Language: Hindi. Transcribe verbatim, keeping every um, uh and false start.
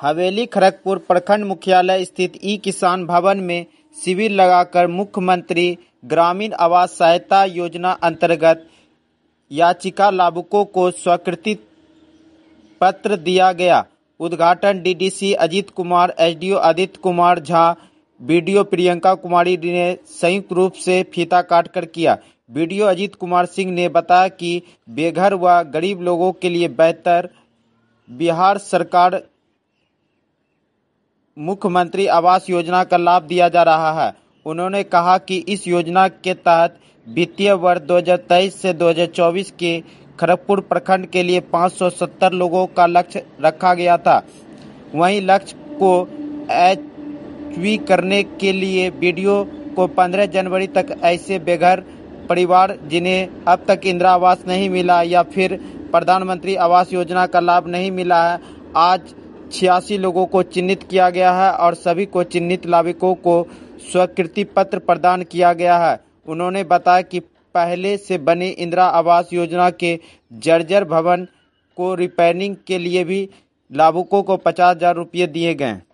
हवेली खड़गपुर प्रखंड मुख्यालय स्थित ई किसान भवन में शिविर लगाकर मुख्यमंत्री ग्रामीण आवास सहायता योजना अंतर्गत याचिका लाभुकों को स्वीकृति पत्र दिया गया। उद्घाटन DDC Ajit Kumar, SDO Aditya Kumar Jha, BDO Priyanka Kumari ने संयुक्त रूप से फीता काटकर किया। बीडीओ अजीत कुमार सिंह ने बताया कि बेघर व गरीब लोगों के लिए बेहतर बिहार सरकार मुख्यमंत्री आवास योजना का लाभ दिया जा रहा है। उन्होंने कहा कि इस योजना के तहत वित्तीय वर्ष दो हज़ार तेईस से दो हज़ार चौबीस के खड़गपुर प्रखंड के लिए पाँच सौ सत्तर लोगों का लक्ष्य रखा गया था। वहीं लक्ष्य को अचीव करने के लिए बीडीओ को पंद्रह जनवरी तक ऐसे बेघर परिवार जिन्हें अब तक इंदिरा आवास नहीं मिला या फिर प्रधानमंत्री आवास योजना का लाभ नहीं मिला है, आज छियासी लोगों को चिन्हित किया गया है और सभी को चिन्हित लाभुकों को स्वीकृति पत्र प्रदान किया गया है। उन्होंने बताया कि पहले से बने इंदिरा आवास योजना के जर्जर भवन को रिपेयरिंग के लिए भी लाभुकों को पचास हजार रुपये दिए गए।